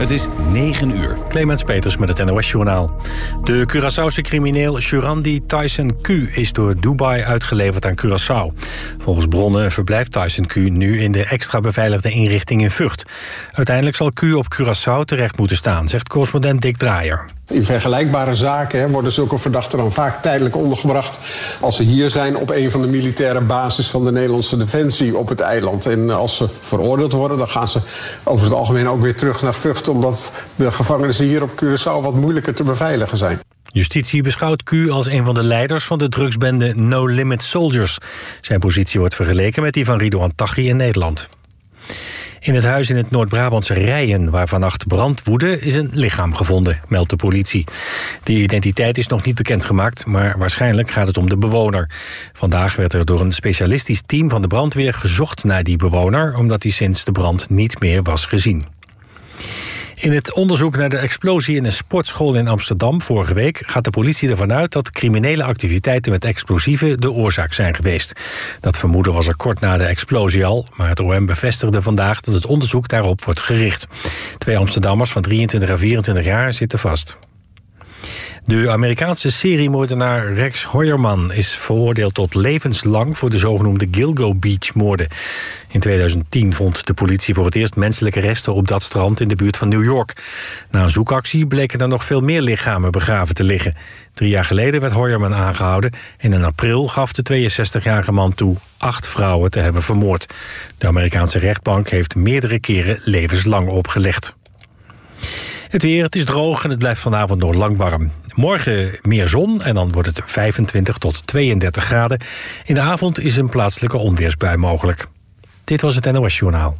Het is 9 uur. Clemens Peters met het NOS-journaal. De Curaçaose crimineel Shurandi Tyson Q is door Dubai uitgeleverd aan Curaçao. Volgens bronnen verblijft Tyson Q nu in de extra beveiligde inrichting in Vught. Uiteindelijk zal Q op Curaçao terecht moeten staan, zegt correspondent Dick Draaier. In vergelijkbare zaken worden zulke verdachten dan vaak tijdelijk ondergebracht als ze hier zijn op een van de militaire bases van de Nederlandse Defensie op het eiland. En als ze veroordeeld worden, dan gaan ze over het algemeen ook weer terug naar Vught, omdat de gevangenissen hier op Curaçao wat moeilijker te beveiligen zijn. Justitie beschouwt Q als een van de leiders van de drugsbende No Limit Soldiers. Zijn positie wordt vergeleken met die van Ridouan Taghi in Nederland. In het huis in het Noord-Brabantse Rijen, waar vannacht brand woedde, is een lichaam gevonden, meldt de politie. De identiteit is nog niet bekendgemaakt, maar waarschijnlijk gaat het om de bewoner. Vandaag werd er door een specialistisch team van de brandweer gezocht naar die bewoner, omdat hij sinds de brand niet meer was gezien. In het onderzoek naar de explosie in een sportschool in Amsterdam vorige week gaat de politie ervan uit dat criminele activiteiten met explosieven de oorzaak zijn geweest. Dat vermoeden was er kort na de explosie al, maar het OM bevestigde vandaag dat het onderzoek daarop wordt gericht. 2 Amsterdammers van 23 en 24 jaar zitten vast. De Amerikaanse seriemoordenaar Rex Heuermann is veroordeeld tot levenslang voor de zogenoemde Gilgo Beach-moorden. In 2010 vond de politie voor het eerst menselijke resten op dat strand in de buurt van New York. Na een zoekactie bleken er nog veel meer lichamen begraven te liggen. 3 jaar geleden werd Heuermann aangehouden en in april gaf de 62-jarige man toe 8 vrouwen te hebben vermoord. De Amerikaanse rechtbank heeft meerdere keren levenslang opgelegd. Het weer, het is droog en het blijft vanavond nog lang warm. Morgen meer zon en dan wordt het 25 tot 32 graden. In de avond is een plaatselijke onweersbui mogelijk. Dit was het NOS Journaal.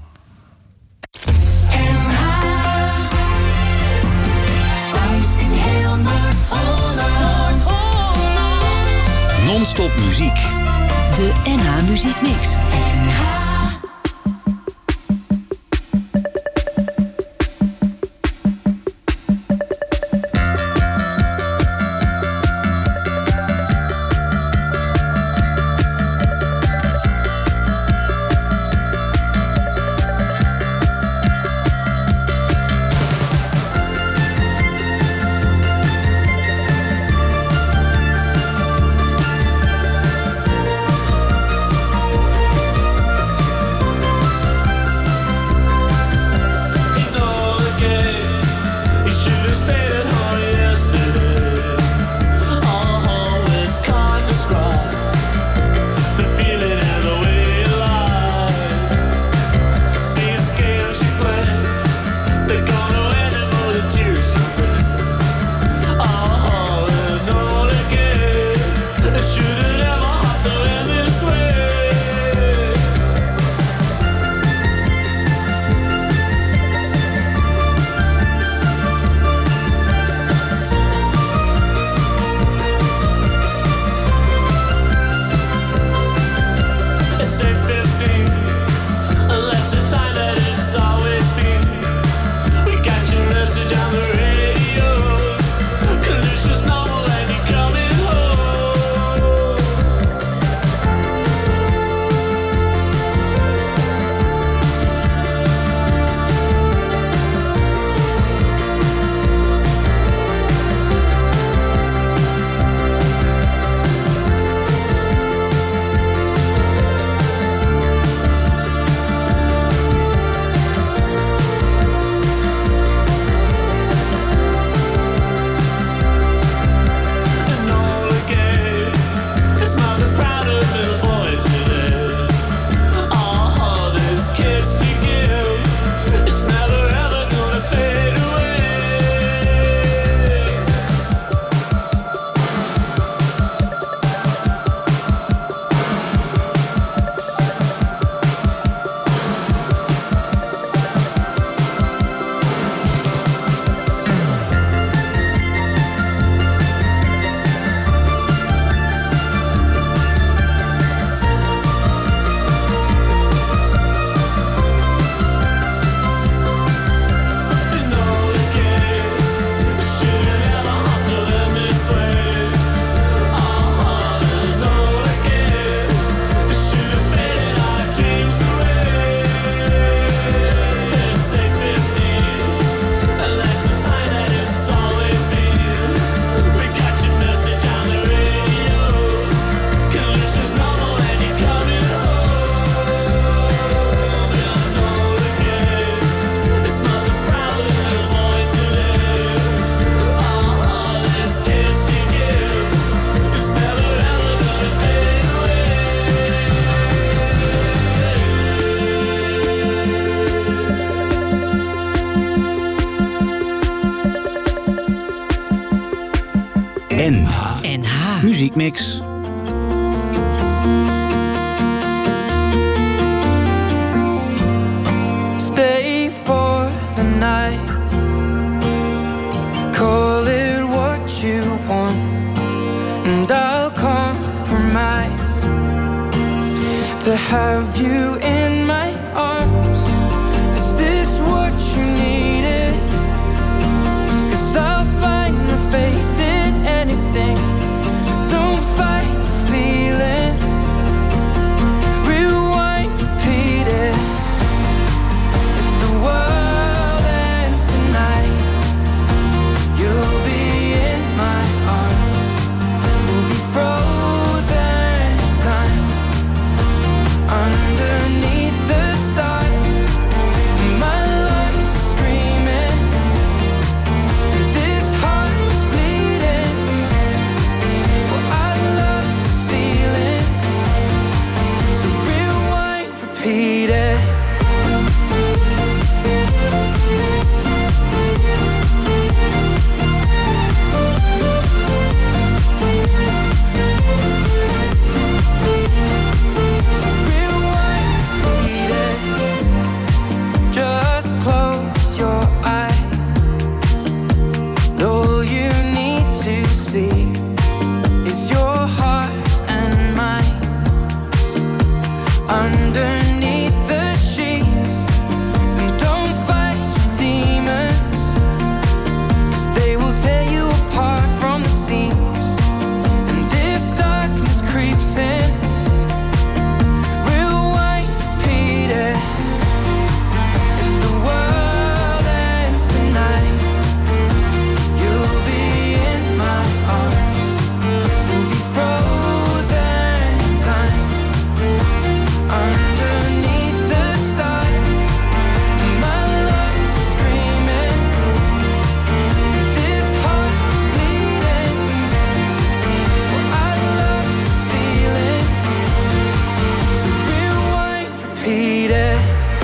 Non-stop muziek. De NH Muziek Mix. NH Muziekmix. Stay for the night. Call it what you want, and I'll compromise to have you in my arms. Is this what you needed? 'Cause I'll find my faith in anything. Don't fight the feeling. Rewind, repeat it. If the world ends tonight, you'll be in my arms. We'll be frozen in time underneath the stars. My lungs are screaming, this heart is bleeding. Well, I love this feeling, so rewind, repeat it. Just close your eyes. All you need to see is your heart and mine underneath the sheets. And don't fight your demons, 'cause they will tear you apart from the seams. And if darkness creeps in, rewind, repeat it. If the world ends tonight, you'll be in my arms. We'll be frozen in time underneath the stars. And my lungs are screaming, this heart is bleeding. Well, I love this feeling, so rewind, repeat it.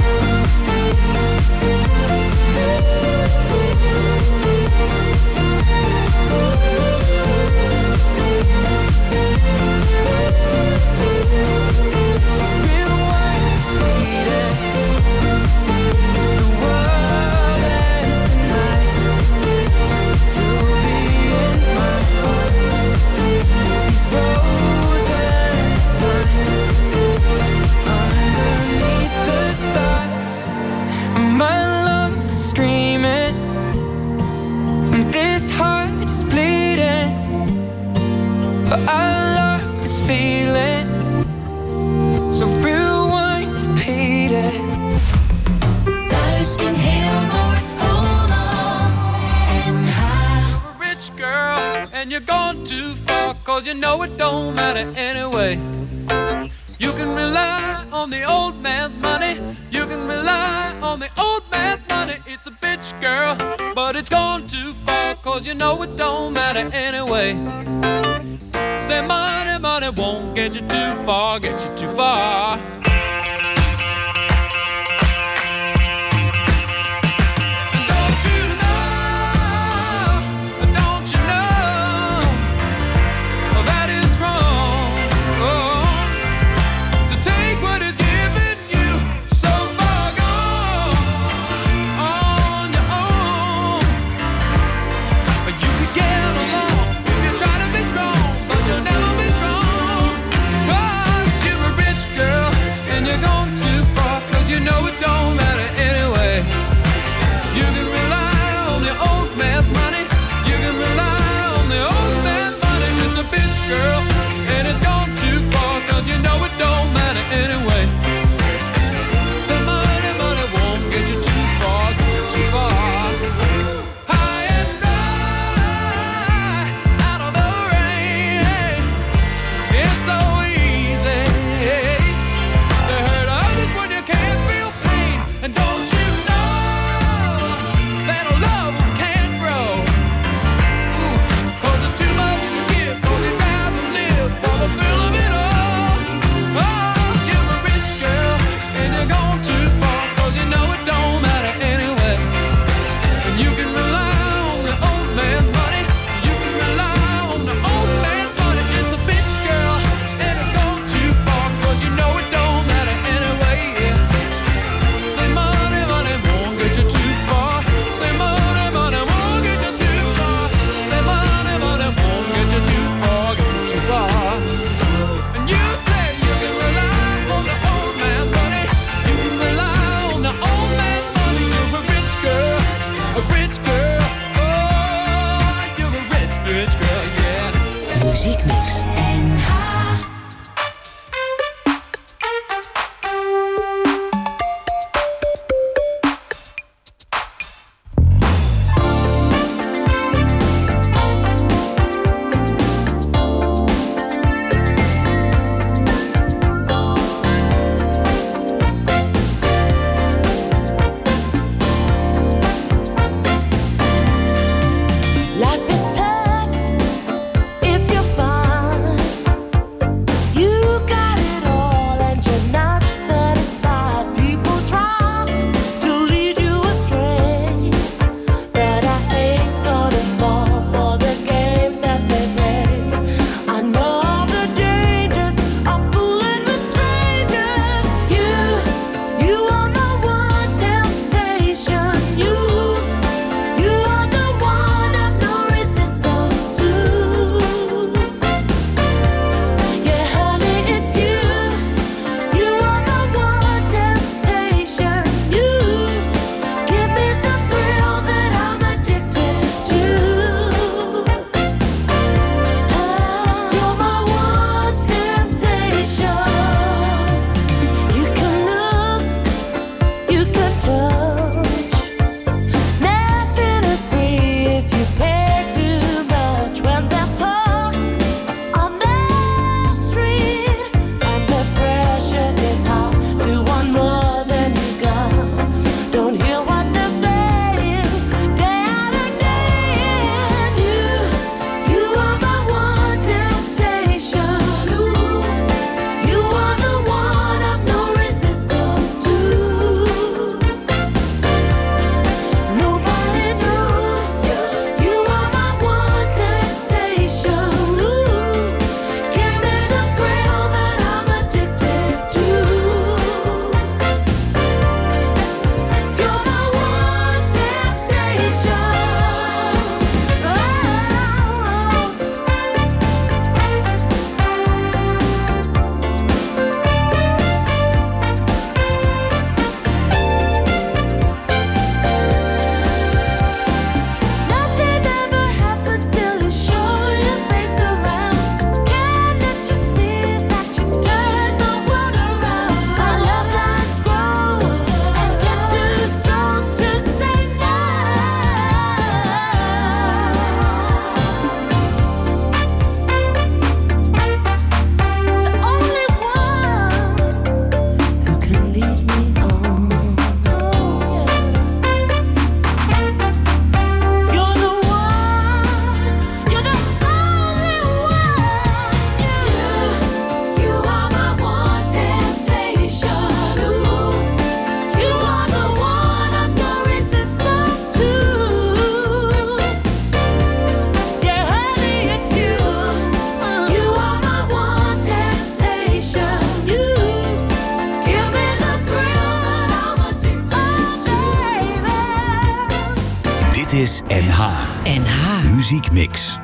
My lungs are screaming, and this heart is bleeding. But I love this feeling, so rewind, repeat it. Thuis in heel Noord-Holland. NH. A rich girl and you're gone too far, 'cause you know it don't matter anyway. You can rely on the old man's money. You can rely on the old man's money. It's a bitch girl, but it's gone too far, 'cause you know it don't matter anyway. Say money, money won't get you too far, get you too far. Don't you know that it's wrong to take what is given you so far gone on your own. You could get along if you try to be strong, but you'll never be strong, 'cause you're a rich girl is NH. NH. Muziekmix.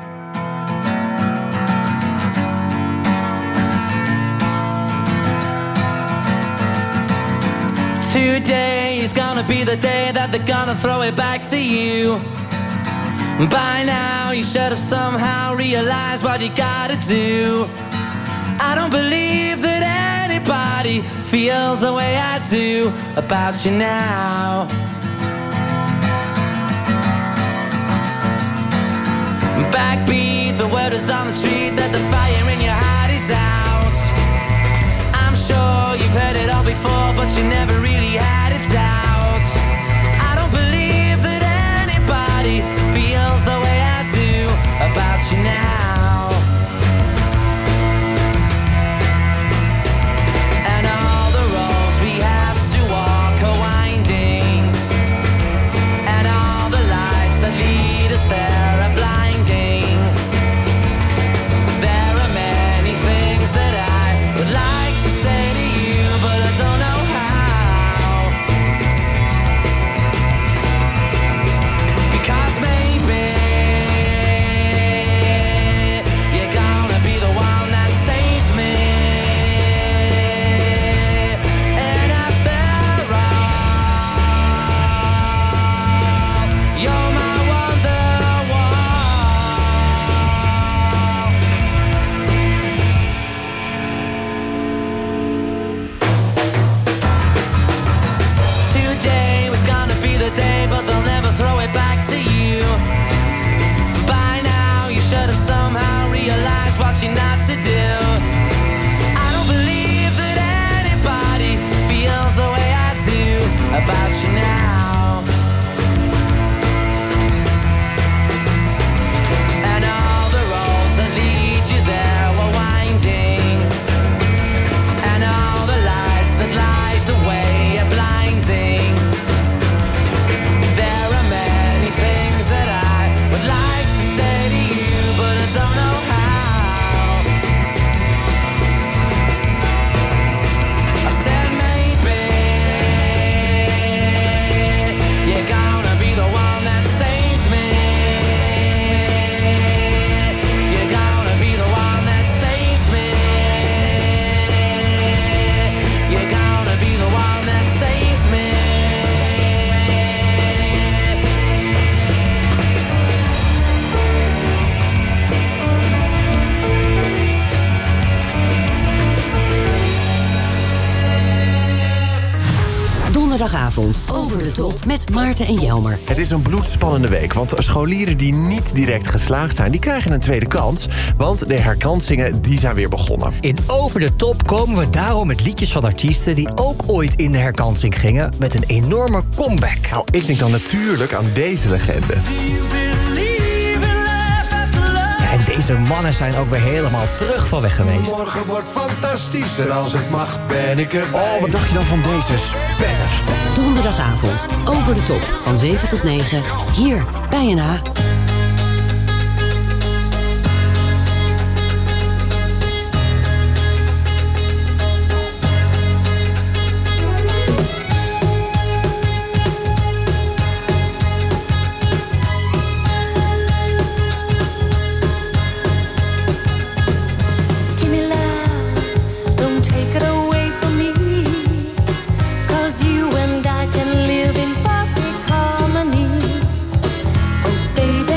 Today is gonna be the day that they're gonna throw it back to you. By now you should have somehow realized what you gotta do. I don't believe that anybody feels the way I do about you now. Backbeat, the word is on the street that the fire in your heart is out. I'm sure you've heard it all before, but you never really had a doubt. I don't believe that anybody feels the way I do about you now. And all the roads we have to walk are winding, and all the lights that lead us there are blinding. There are many things that I would like to say to you, but I don't know how. Because maybe you're gonna be the one that saves me. And after all, you're my wonderwall. Today was gonna be the day, but they'll never throw it back to you. By now you should have somehow realized what you're not to do. I don't believe that anybody feels the way I do about you now. And all the roads that lead you there were winding, and all the lights that light the way are blinding. There are many things that I would like to say to you, but I don't know how. I said maybe you're gonna be the one that saves me. You're gonna be the one that saves me. You're gonna be the one that saves me. Donderdagavond, Over de Top met Maarten en Jelmer. Het is een bloedspannende week, want scholieren die niet direct geslaagd zijn, die krijgen een tweede kans. Want de herkansingen, die zijn weer begonnen. In Over de Top komen we daarom met liedjes van artiesten die ook ooit in de herkansing gingen met een enorme comeback. Nou, ik denk dan natuurlijk aan deze legende. Ja, en deze mannen zijn ook weer helemaal terug van weg geweest. Morgen wordt fantastisch en als het mag ben ik erbij. Oh, wat dacht je dan van deze spetter? Donderdagavond, Over de Top, van 7 tot 9, hier bij NH. Give me love, don't take it away from me. 'Cause you and I can live in perfect harmony. Oh baby,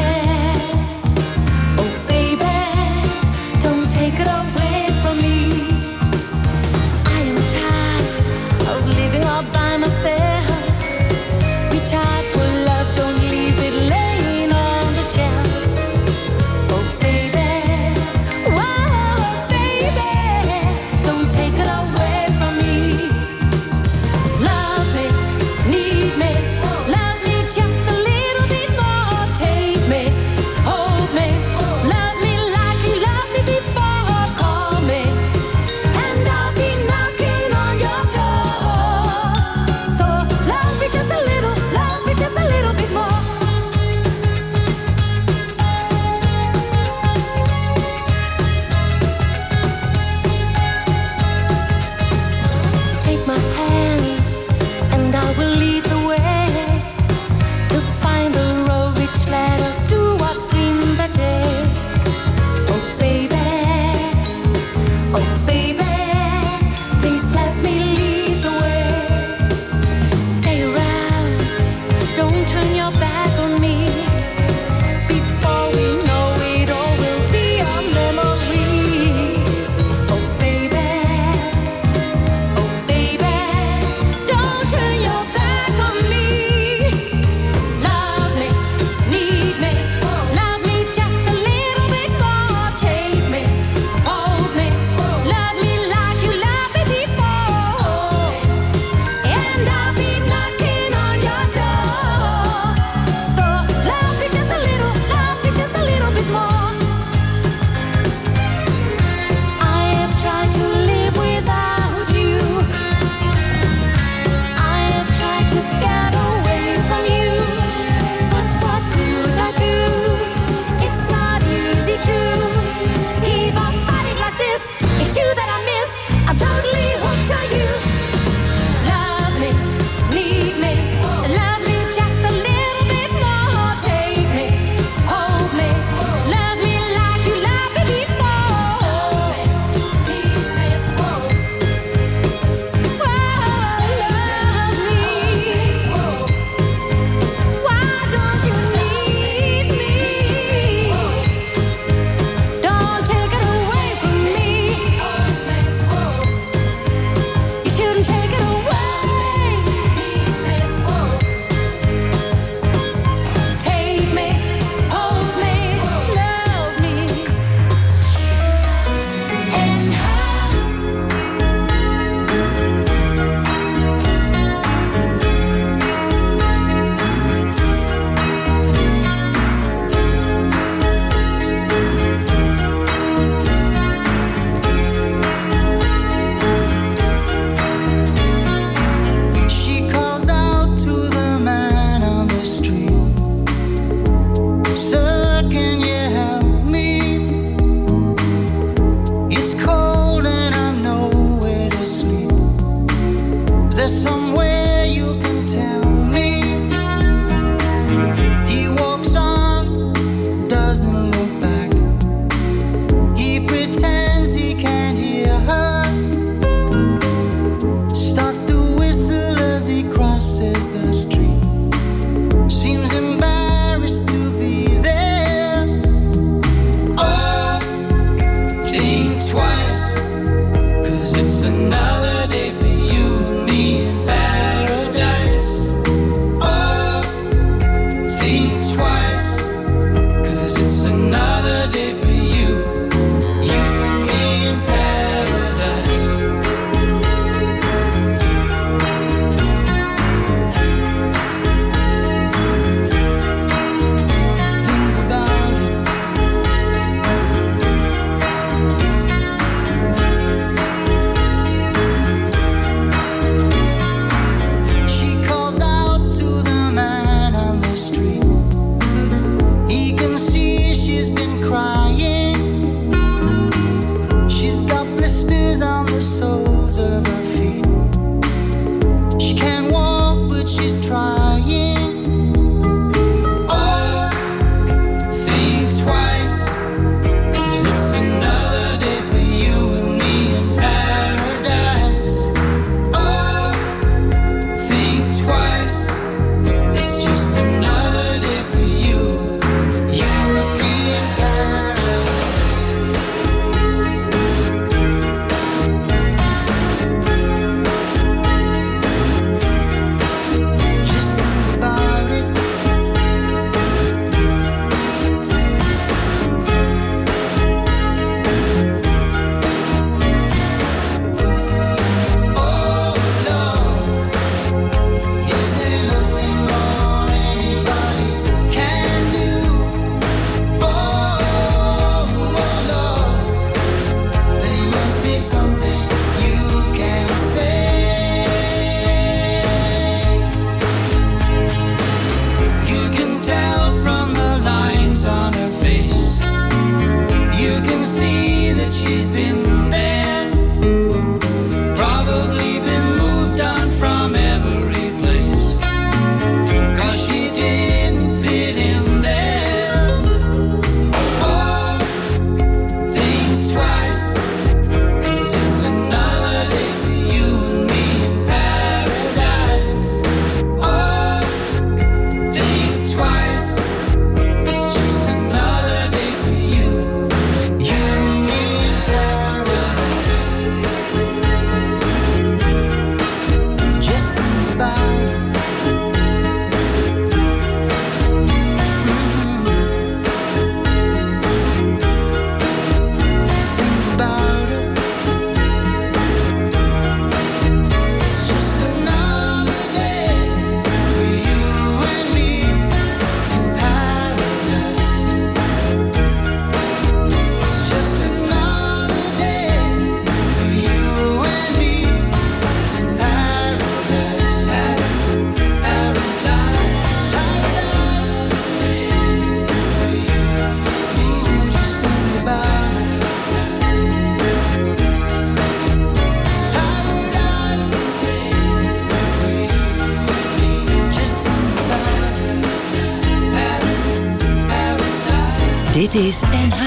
Dit is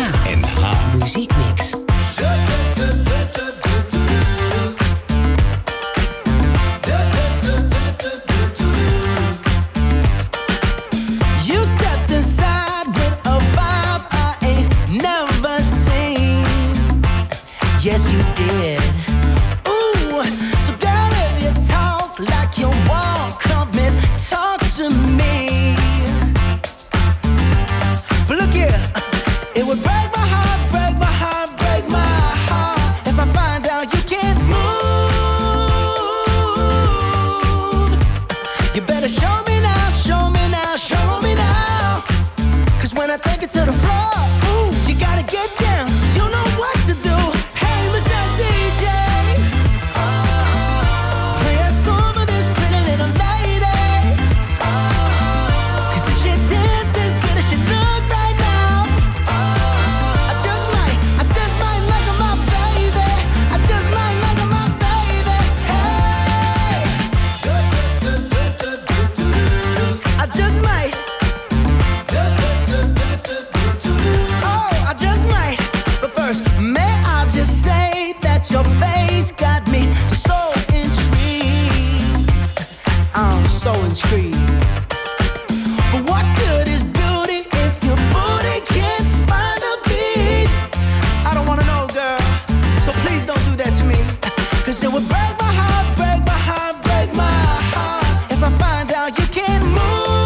NH Muziekmix. You stepped inside with a vibe I ain't never seen. Yes, you did. Ooh, so girl, if you talk like you want, come and talk to me. But look here, it would break my heart, break my heart, break Bourbon Street. But what good is beauty if your booty can't find a beat? I don't wanna know, girl, so please don't do that to me. Cause it would break my heart, break my heart, break my heart if I find out you can't move.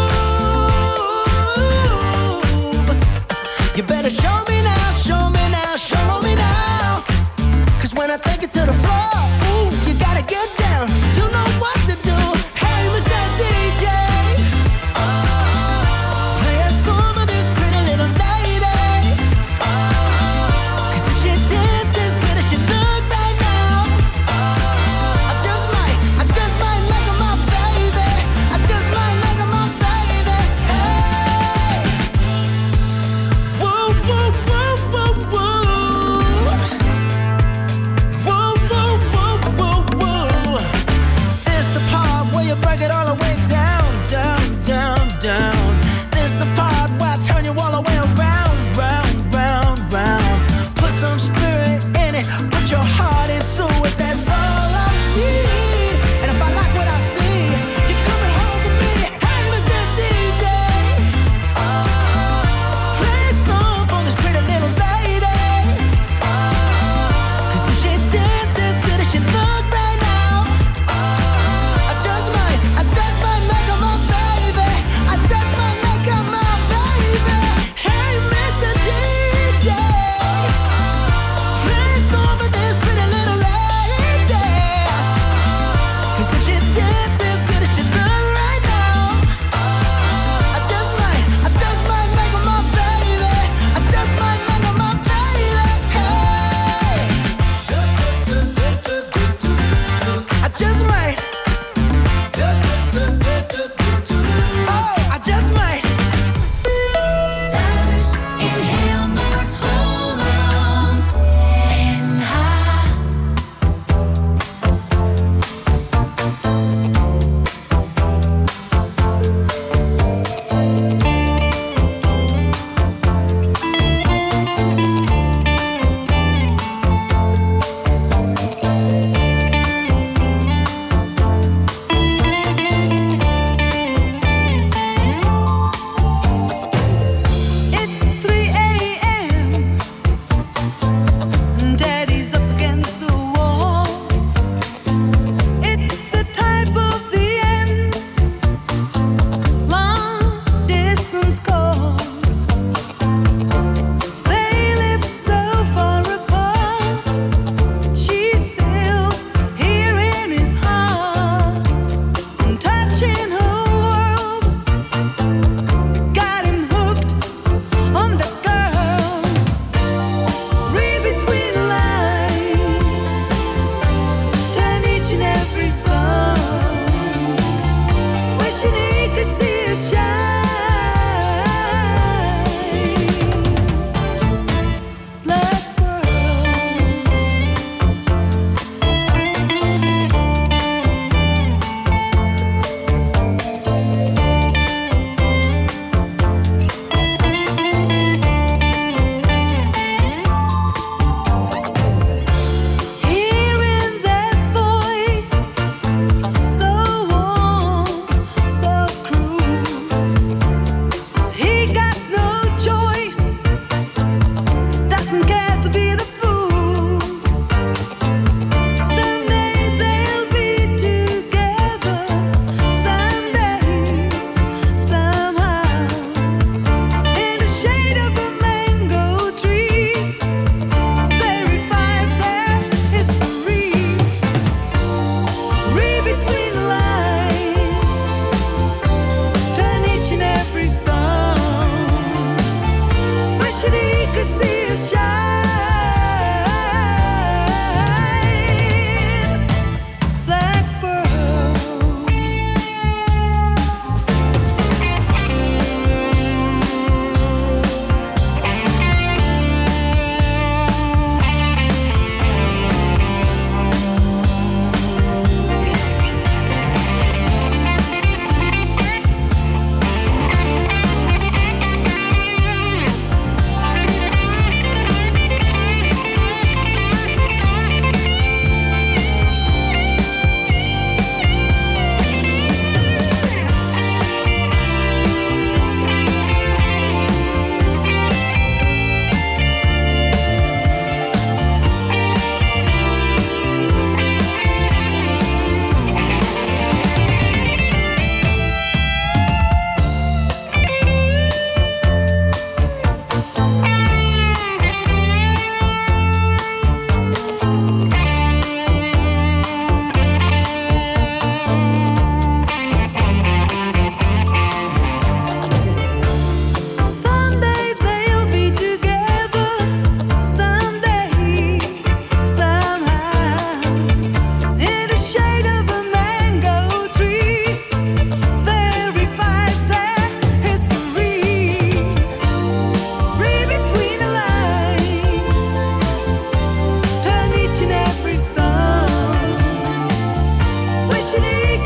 You better show me now, show me now, show me now. Cause when I take it to the floor, ooh, you gotta get down. You know what to do. Hey, Mr. DJ.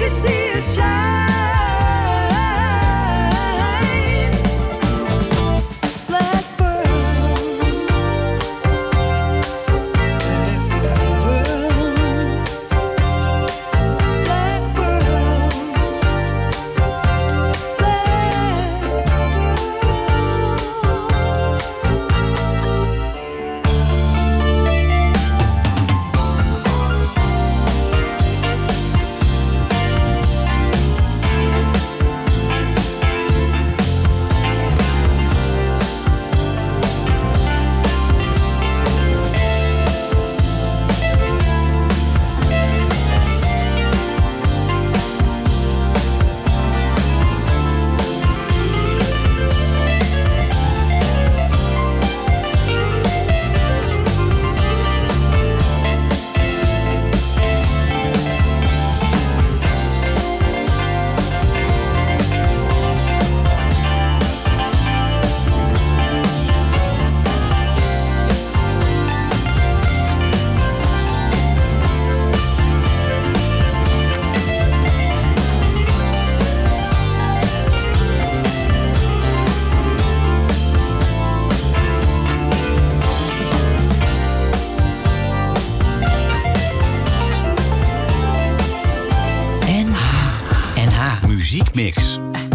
could see us shine. Muziekmix.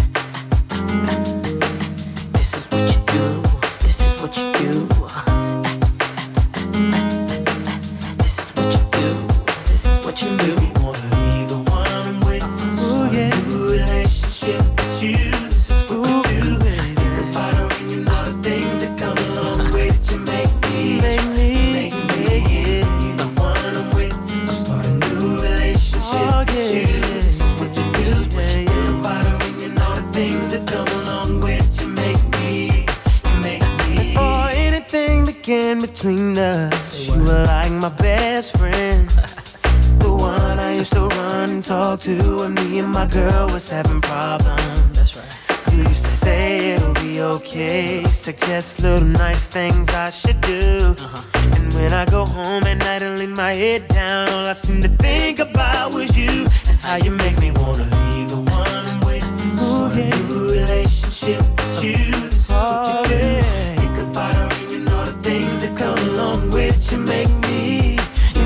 Between us, you were like my best friend, the one I used to run and talk to when me and my girl was having problems. That's right. You used to say it'll be okay, suggest little nice things I should do. And when I go home at night and lay my head down, all I seem to think about was you and how you make me wanna leave the one I'm with. Ooh, yeah. A new relationship with you. This is what you do. Think about her and all the things that come along with you. Make me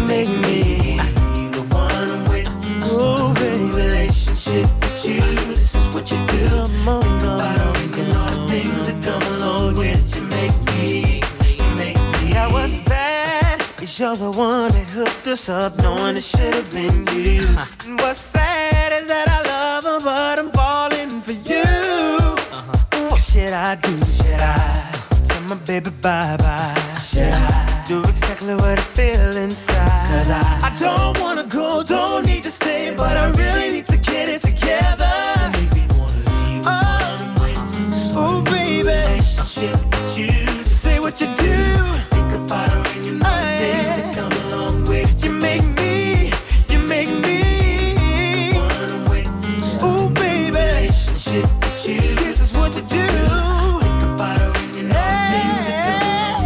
the one I'm with. Oh, baby, relationship with you. This is what you do. Think about her and all the things that come along with you. Make me. I was bad, 'cause you're the one that hooked us up, knowing it should have been you. And what's sad is that I love her, but I'm falling for you. What should I do? Should I tell my baby bye-bye? Should I do exactly what I feel inside? 'Cause I don't wanna go, don't need to stay, but I really need to get it together. Make me wanna leave oh baby, relationship with you. Say what you do. Think about her and you know the things that come along with you. Make me one I'm with. Oh baby, relationship with you. This is what you do. Think about her and you know the things that come along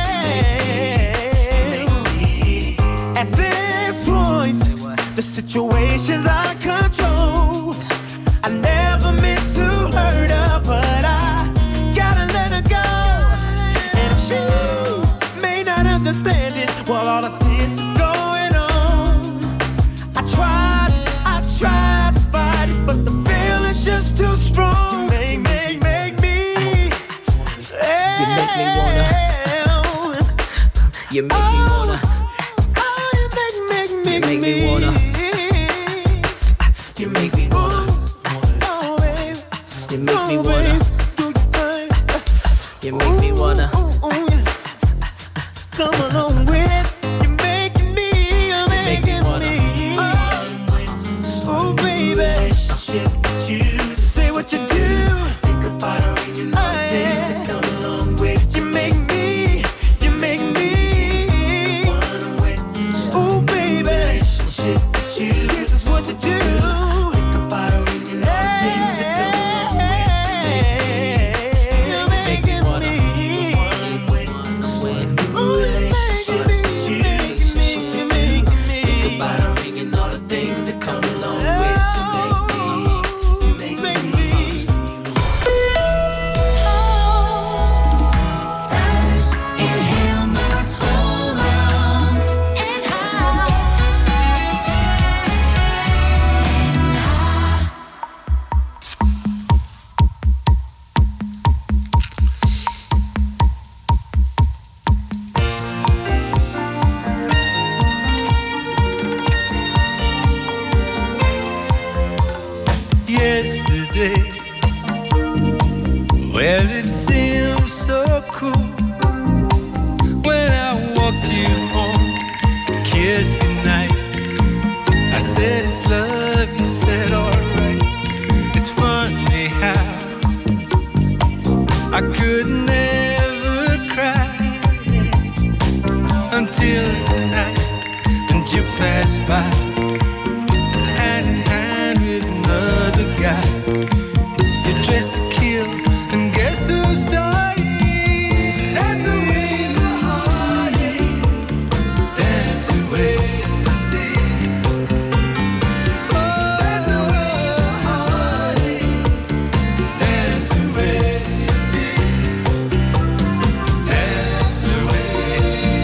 with you. Make me. At this point, the situation's out of control. I never meant to hurt her, but I gotta let her go. And if she may not understand it while all of this is going on, I tried to fight it, but the feeling's just too strong. You make me. You make me wanna. You make me wanna. Oh, you make me wanna. You make me wanna. You make me wanna. You make me wanna. Come along with. You make me wanna. Oh baby, relationship with you. Say what you do. Think about her and you know the things that come along with. You make me one I'm with. Oh baby, relationship with you. This is what you do. Think about her and you know the things that come along with. You make me wanna. Ooh, relationship with you. Think about her and all the things that come along with. You yesterday. Well, it seems so cool when I walked you home, kissed goodnight. I said it's love, you said alright. It's funny how I could never cry until tonight, and you passed by, hand in hand with another guy. You're dressed to kill, and guess who's dying? Dance away the heartache, dance away the day. Oh, dance away the heartache, dance away the day. Dance away.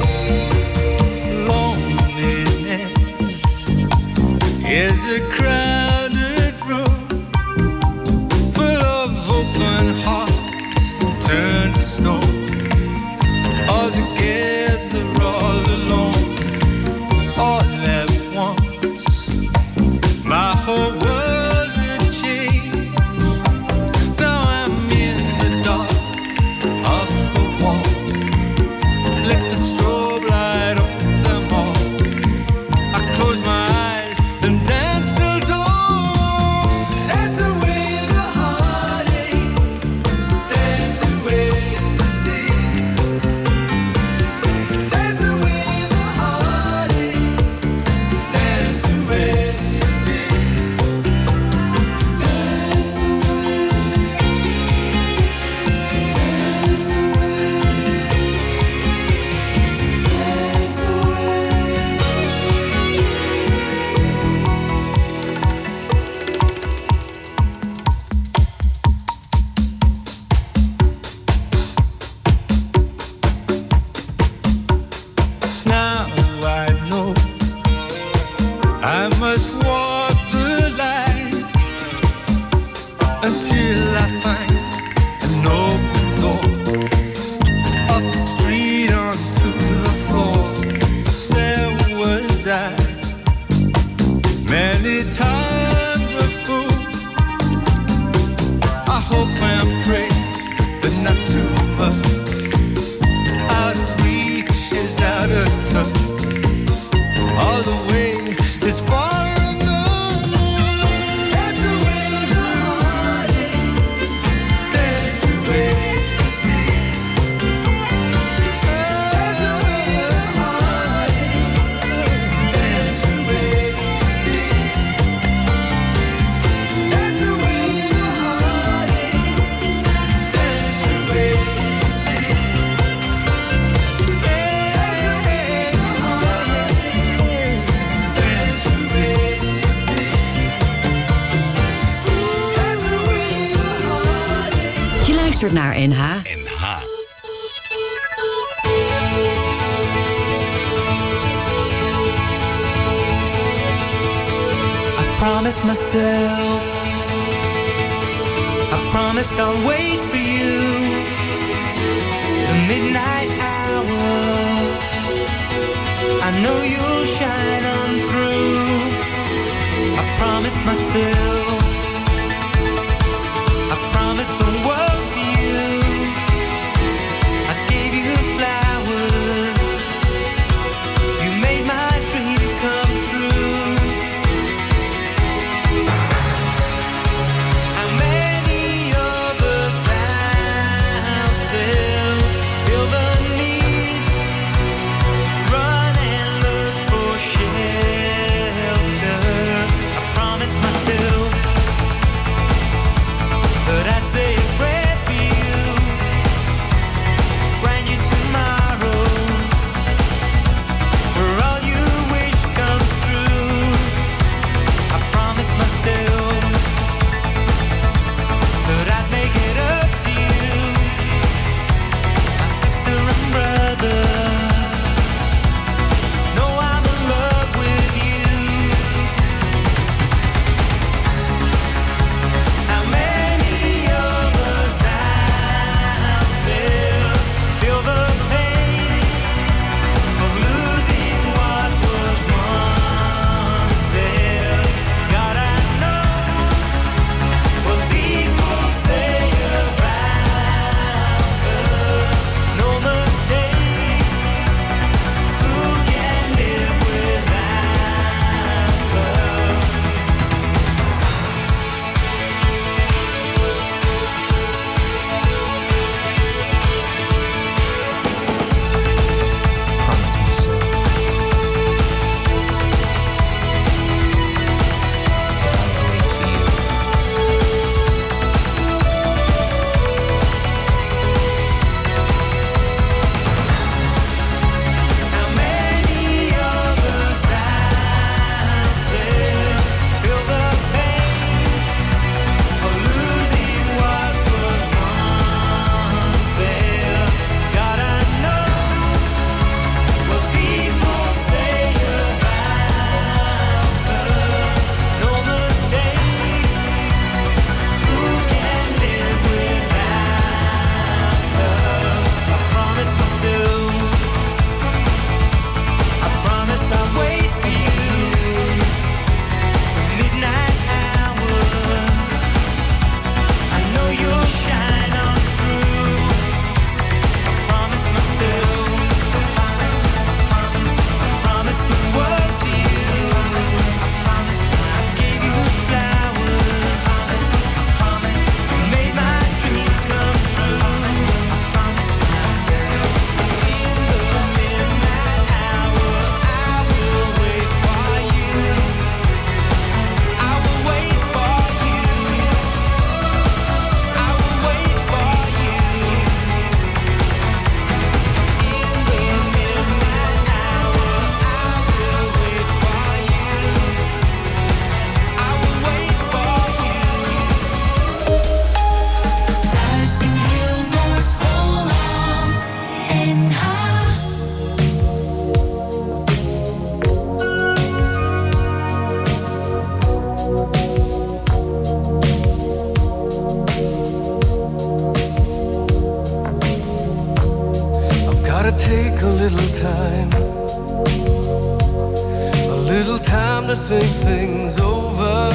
Loneliness is a crowded room full of open hearts turned to stone. All together, all alone, all at once. My whole world had changed. Now I'm in the dark, off the wall. Let the strobe light up them all. I close my eyes and dance till dawn. Dance away the heartache, dance away the day. Dance away the heartache, dance away the day. Dance away, dance Now I know I must walk the line until I find an open door, off the street onto the floor. There was I, many times a fool. I hope and pray, but not too much. Out of reach is out of touch. All the way is far enough. Dance away the heartache, dance away the day. Dance away the heartache, dance away the day. Dance away the heartache, dance away the day. Je luistert naar NH. Promised myself, I promised I'll wait for you. The midnight hour, I know you'll shine on through. I promised myself, I promised the world to you. I gave you flowers, you made my dreams come true. How many of us out there feel the need to run and look for shelter? I promised myself time. A little time to think things over.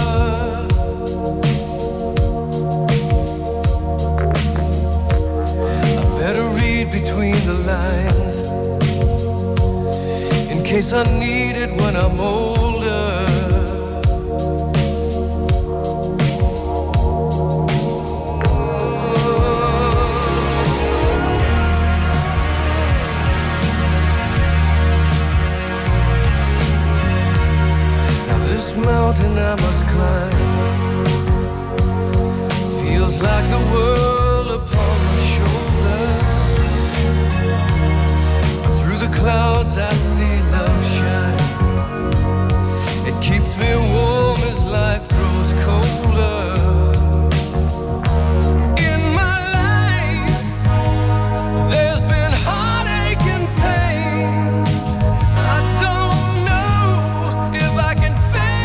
I better read between the lines in case I need it when I'm older. Mountain I must climb feels like the world upon my shoulder. Through the clouds I see love shine. It keeps me warm as life grows colder. In my life there's been heartache and pain. I don't know if I can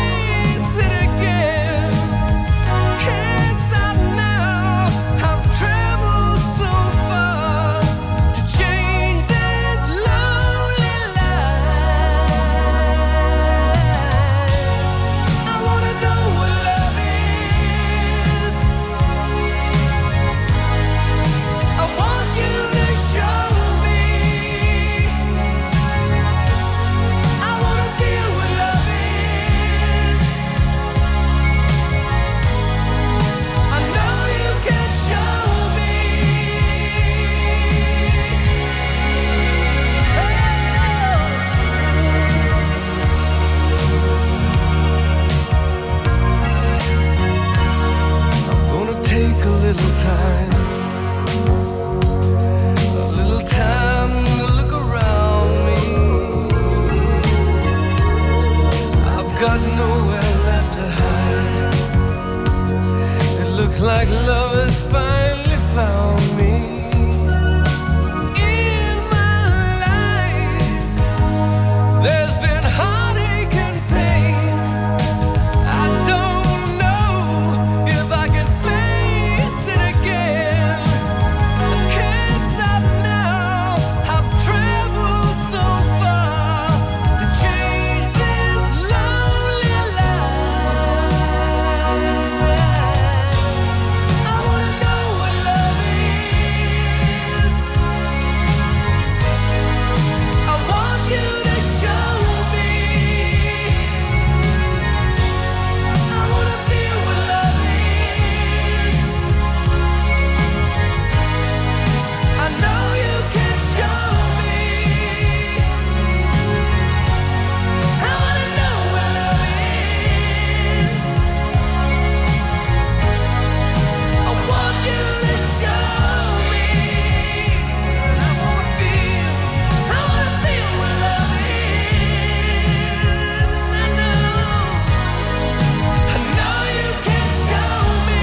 like love has finally found me. In my life there's been heartache and pain. I don't know if I can face it again. I can't stop now. I've traveled so far to change this lonely life. I wanna know what love is. I want you to show me. I wanna feel what love is. I know you can show me. I wanna know what love is. I want you to show me. I wanna feel what love is. And I know you can show me.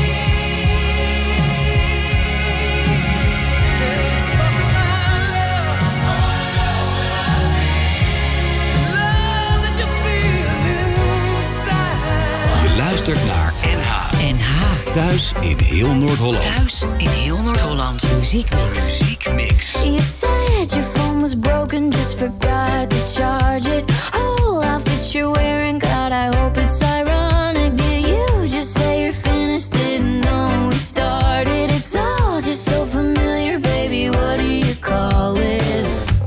Let's talk about love. I wanna know what love is. Love that you feel inside. Je luistert naar NH. NH. Thuis in heel Noord-Holland. Thuis in heel Noord-Holland. Muziekmix. Muziekmix. You said your phone was broken, just forgot to charge it. Oh, outfit you're wearing, God, I hope it's ironic. Did you just say you're finished? Didn't know we started. It's all just so familiar, baby. What do you call it?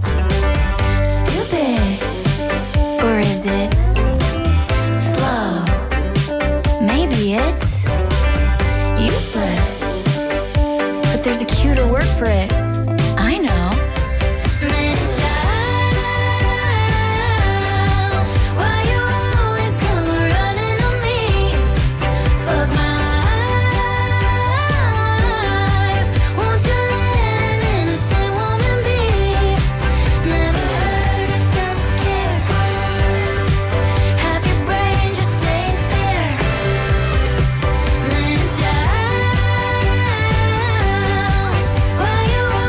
Stupid, or is it slow? Maybe it's useless, but there's a cuter word for it. I know. Man, child, why you always come running on me? Fuck my life. Won't you let an innocent woman be? Never heard yourself care. Half your brain just ain't there. Man, child, why you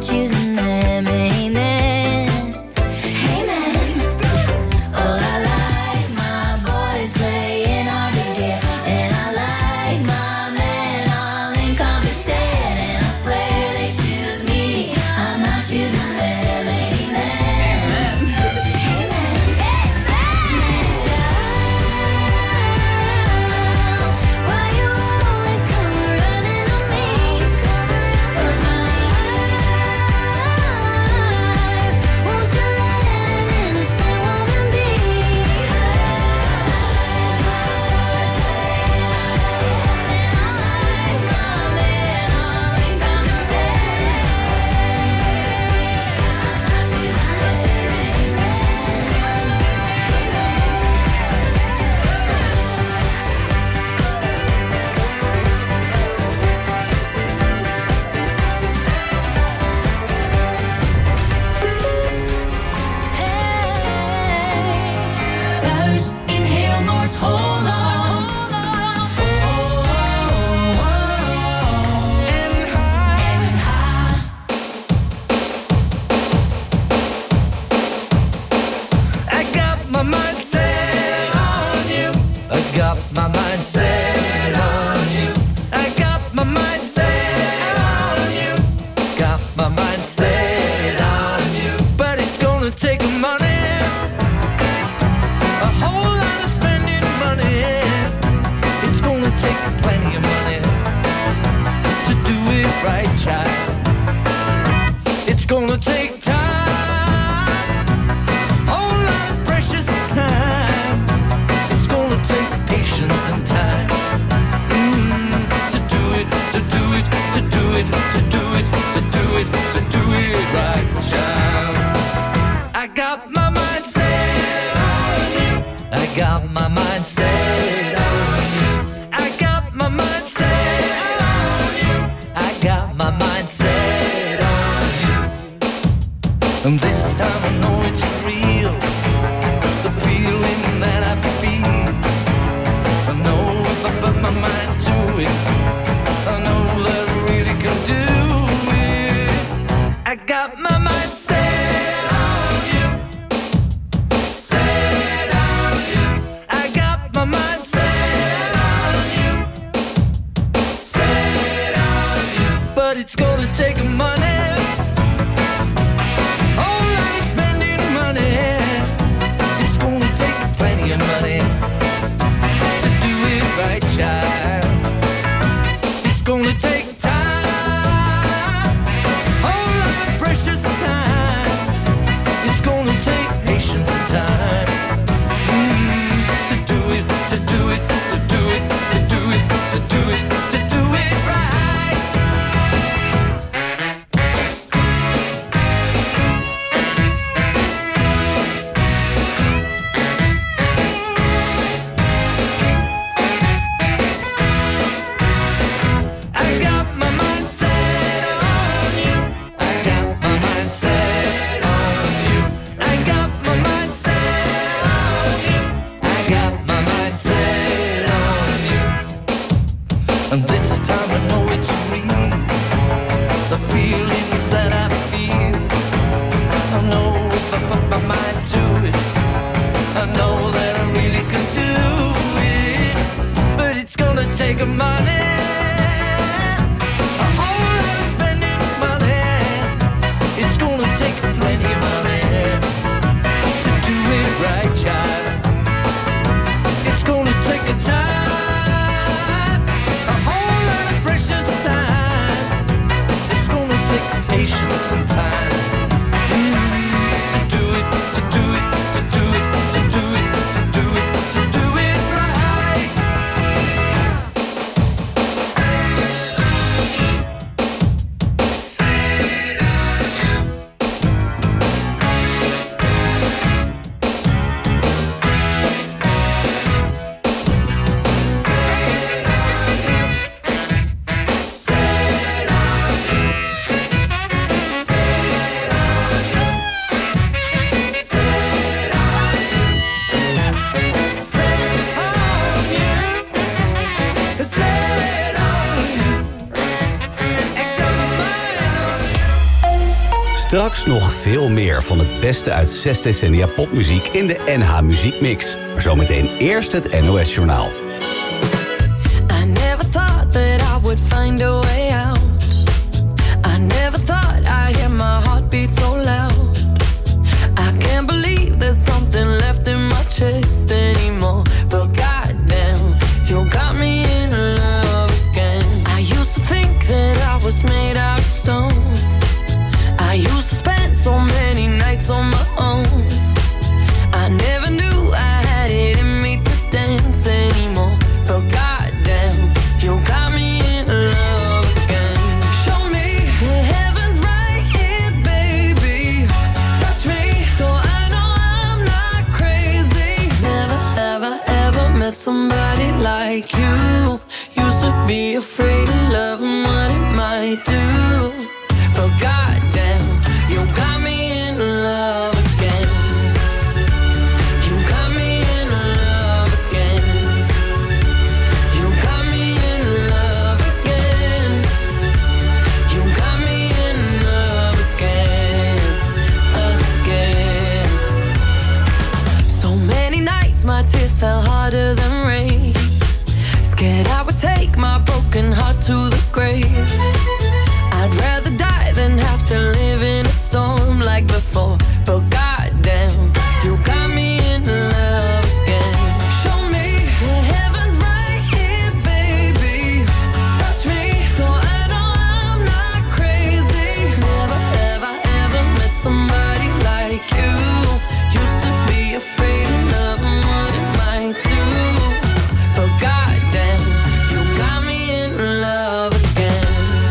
choosing them. Amen. Amen. Oh, I like my boys playing hard to get, and I like my men all incompetent, and I swear they choose me, I'm not choosing them. And this time I know it's real, the feeling that I feel. I know if I put my mind to it, I know that I really can do it. I got my mind set on you, set on you. I got my mind set on you, set on you. But it's gonna take money. It's gonna take time, a lot of precious time. It's gonna take patience and time to do it, to do it, to do it, to do it, to do it, to do it right. And this time I know it's real, the feelings that I feel. I know if I put my mind to it, I know that I really can do it. But it's gonna take money, a whole lot of spending money. It's gonna take plenty of money to do it right, child. It's gonna take a time, patience and time to do it, to do it, to do it, to do it, to do it, to do it right. Straks nog veel meer van het beste uit 6 decennia popmuziek in de NH Muziekmix. Maar zometeen eerst het NOS Journaal. I never thought that I would find a way out. I never thought I'd hear my heartbeat so loud. I can't believe there's something left in my chest anymore. But goddamn, you got me in love again. I used to think that I was made out of stone. I used to spend so many nights on my own. I never knew I had it in me to dance anymore. But goddamn, you got me in love again. Show me the heavens right here, baby. Touch me so I know I'm not crazy. Never, ever, ever met somebody like you. Used to be afraid of love and what it might do. But goddamn, you got me in love again. You got me in love again. You got me in love again. You got me in love again, again. So many nights my tears fell harder than rain. Scared I would take my broken heart to the grave. I'd rather die than have to live in a storm like before. But goddamn, you got me in love again. Show me the heavens right here, baby. Touch me so I know I'm not crazy. Never, ever, ever met somebody like you. Used to be afraid of love and what it might do. But goddamn, you got me in love again.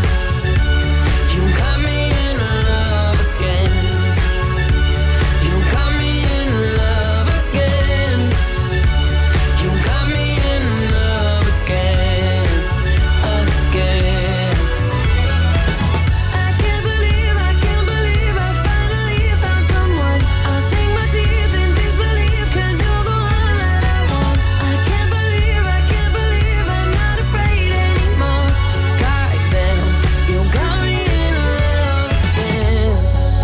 You got me in love again. You got me in love again. You got me in love again, again. I can't believe I finally found someone. I'll sink my teeth in disbelief 'cause you're the one that I want. I can't believe I'm not afraid anymore. Goddamn, you got me in love again.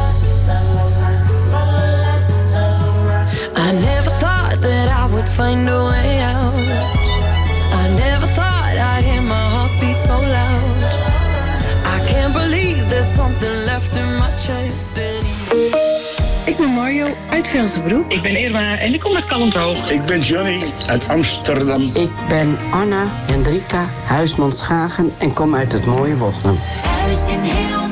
I never thought that I would find a way out. I never thought I'd hear my heartbeat so loud. I can't believe there's something left in my chest anymore. Ik ben Mario uit Velsenbroek. Ik ben Irma en ik kom uit Kalmthoog. Ik ben Johnny uit Amsterdam. Ik ben Anna Hendrika Huisman Schagen en kom uit het mooie Wochten. Thuis in heel